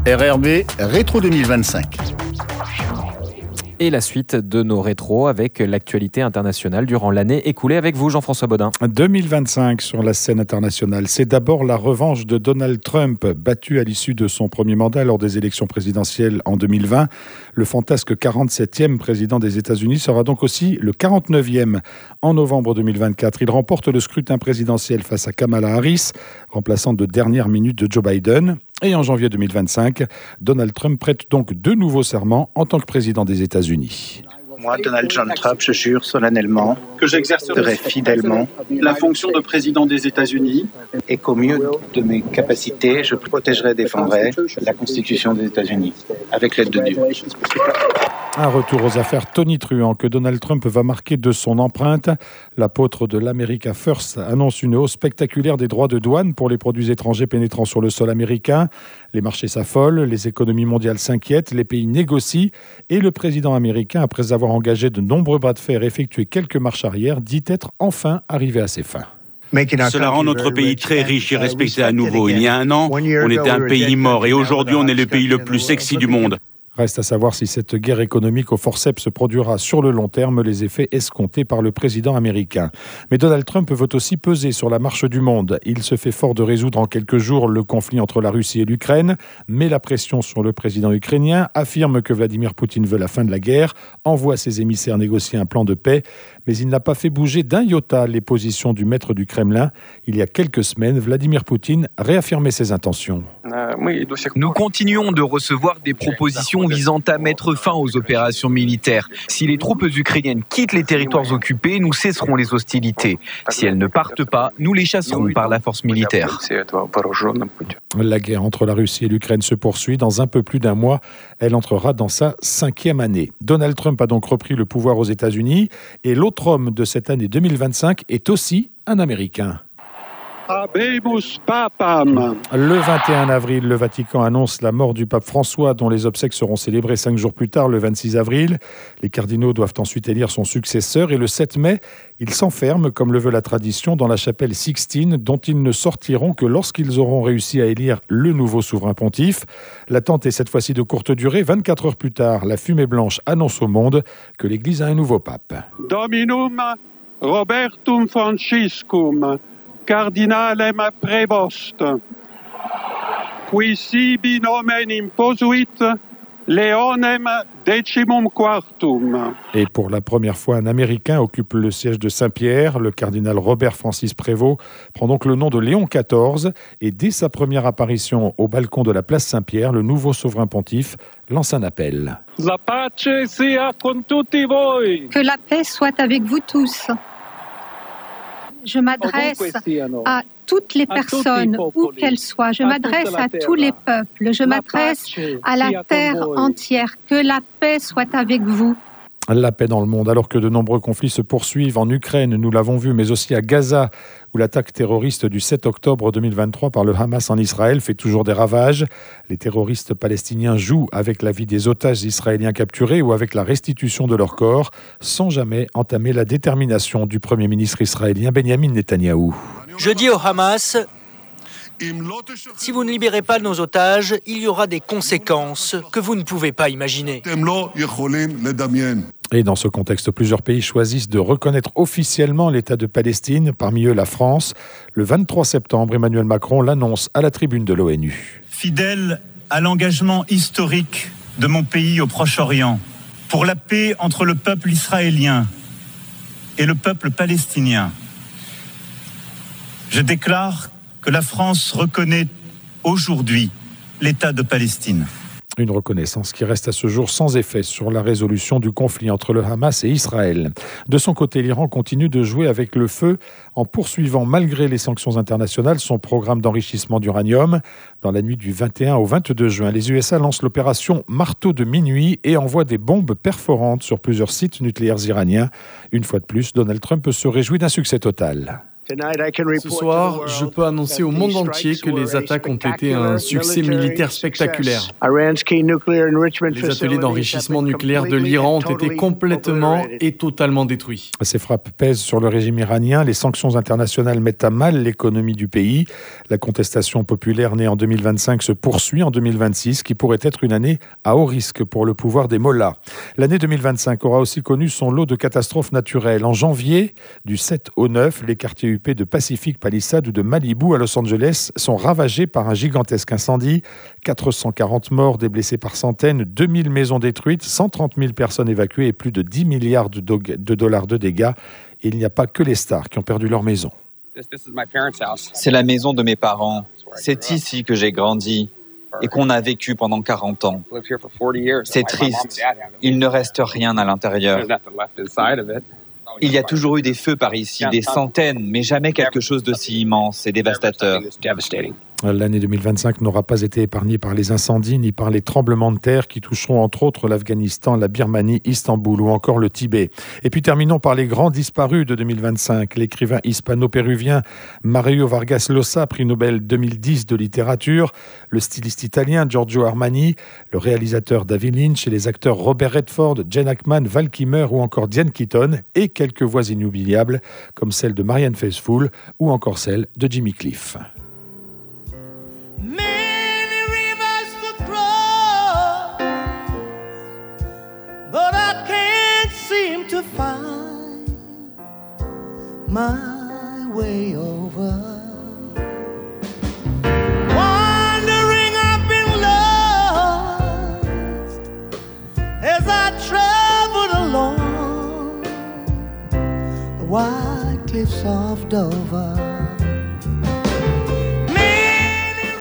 RRB Rétro 2025. Et la suite de nos rétros avec l'actualité internationale durant l'année écoulée avec vous, Jean-François Baudin. 2025 sur la scène internationale, c'est d'abord la revanche de Donald Trump, battu à l'issue de son premier mandat lors des élections présidentielles en 2020. Le fantasque 47e président des États-Unis sera donc aussi le 49e en novembre 2024. Il remporte le scrutin présidentiel face à Kamala Harris, remplaçante de dernière minute de Joe Biden. Et en janvier 2025, Donald Trump prête donc de nouveaux serments en tant que président des États-Unis. Moi, Donald John Trump, je jure solennellement que j'exercerai fidèlement la fonction de président des États-Unis et qu'au mieux de mes capacités, je protégerai et défendrai la Constitution des États-Unis avec l'aide de Dieu. Un retour aux affaires tonitruant que Donald Trump va marquer de son empreinte. L'apôtre de l'America First annonce une hausse spectaculaire des droits de douane pour les produits étrangers pénétrant sur le sol américain. Les marchés s'affolent, les économies mondiales s'inquiètent, les pays négocient et le président américain, après avoir engagé de nombreux bras de fer et effectué quelques marches arrière, dit être enfin arrivé à ses fins. Cela rend notre pays très riche et respecté à nouveau. Il y a un an, on était un pays mort et aujourd'hui on est le pays le plus sexy du monde. Reste à savoir si cette guerre économique au forceps se produira sur le long terme, les effets escomptés par le président américain. Mais Donald Trump veut aussi peser sur la marche du monde. Il se fait fort de résoudre en quelques jours le conflit entre la Russie et l'Ukraine, met la pression sur le président ukrainien, affirme que Vladimir Poutine veut la fin de la guerre, envoie ses émissaires négocier un plan de paix, mais il n'a pas fait bouger d'un iota les positions du maître du Kremlin. Il y a quelques semaines, Vladimir Poutine réaffirmait ses intentions. Nous continuons de recevoir des propositions visant à mettre fin aux opérations militaires. Si les troupes ukrainiennes quittent les territoires occupés, nous cesserons les hostilités. Si elles ne partent pas, nous les chasserons par la force militaire. La guerre entre la Russie et l'Ukraine se poursuit. Dans un peu plus d'un mois, elle entrera dans sa 5e année. Donald Trump a donc repris le pouvoir aux États-Unis et l'autre homme de cette année 2025 est aussi un Américain. Habemus Papam. Le 21 avril, le Vatican annonce la mort du pape François, dont les obsèques seront célébrées 5 jours plus tard, le 26 avril. Les cardinaux doivent ensuite élire son successeur et le 7 mai, ils s'enferment, comme le veut la tradition, dans la chapelle Sixtine, dont ils ne sortiront que lorsqu'ils auront réussi à élire le nouveau souverain pontife. L'attente est cette fois-ci de courte durée. 24 heures plus tard, la fumée blanche annonce au monde que l'Église a un nouveau pape. Dominum Robertum Franciscum, cardinalem prevost, qui sibi nomen imposuit Leonem decimum quartum. Et pour la première fois, un Américain occupe le siège de Saint-Pierre. Le cardinal Robert Francis Prévost prend donc le nom de Léon XIV. Et dès sa première apparition au balcon de la place Saint-Pierre, le nouveau souverain pontife lance un appel. La pace sia con tutti voi. Que la paix soit avec vous tous. Je m'adresse à toutes les personnes, où qu'elles soient. Je m'adresse à tous les peuples. Je m'adresse à la terre entière. Que la paix soit avec vous. La paix dans le monde, alors que de nombreux conflits se poursuivent en Ukraine, nous l'avons vu, mais aussi à Gaza, où l'attaque terroriste du 7 octobre 2023 par le Hamas en Israël fait toujours des ravages. Les terroristes palestiniens jouent avec la vie des otages israéliens capturés ou avec la restitution de leurs corps, sans jamais entamer la détermination du Premier ministre israélien Benyamin Netanyahou. Je dis au Hamas, si vous ne libérez pas nos otages, il y aura des conséquences que vous ne pouvez pas imaginer. Et dans ce contexte, plusieurs pays choisissent de reconnaître officiellement l'État de Palestine, parmi eux la France. Le 23 septembre, Emmanuel Macron l'annonce à la tribune de l'ONU. Fidèle à l'engagement historique de mon pays au Proche-Orient, pour la paix entre le peuple israélien et le peuple palestinien, je déclare que la France reconnaît aujourd'hui l'État de Palestine. Une reconnaissance qui reste à ce jour sans effet sur la résolution du conflit entre le Hamas et Israël. De son côté, l'Iran continue de jouer avec le feu en poursuivant, malgré les sanctions internationales, son programme d'enrichissement d'uranium. Dans la nuit du 21 au 22 juin, les USA lancent l'opération Marteau de minuit et envoient des bombes perforantes sur plusieurs sites nucléaires iraniens. Une fois de plus, Donald Trump se réjouit d'un succès total. Ce soir, je peux annoncer au monde entier que les attaques ont été un succès militaire spectaculaire. Les ateliers d'enrichissement nucléaire de l'Iran ont été complètement et totalement détruits. Ces frappes pèsent sur le régime iranien. Les sanctions internationales mettent à mal l'économie du pays. La contestation populaire née en 2025 se poursuit en 2026, qui pourrait être une année à haut risque pour le pouvoir des mollahs. L'année 2025 aura aussi connu son lot de catastrophes naturelles. En janvier, du 7 au 9, les quartiers UP de Pacific Palisades ou de Malibu à Los Angeles sont ravagés par un gigantesque incendie. 440 morts, des blessés par centaines, 2000 maisons détruites, 130 000 personnes évacuées et plus de 10 milliards de dollars de dégâts. Et il n'y a pas que les stars qui ont perdu leur maison. C'est la maison de mes parents. C'est ici que j'ai grandi et qu'on a vécu pendant 40 ans. C'est triste. Il ne reste rien à l'intérieur. Il y a toujours eu des feux par ici, des centaines, mais jamais quelque chose d'aussi immense et dévastateur. L'année 2025 n'aura pas été épargnée par les incendies ni par les tremblements de terre qui toucheront entre autres l'Afghanistan, la Birmanie, Istanbul ou encore le Tibet. Et puis terminons par les grands disparus de 2025. L'écrivain hispano-péruvien Mario Vargas Llosa, prix Nobel 2010 de littérature, le styliste italien Giorgio Armani, le réalisateur David Lynch et les acteurs Robert Redford, Gene Hackman, Val Kilmer ou encore Diane Keaton et quelques voix inoubliables comme celle de Marianne Faithfull ou encore celle de Jimmy Cliff. But I can't seem to find my way over. Wandering I've been lost as I traveled along the wide cliffs of Dover.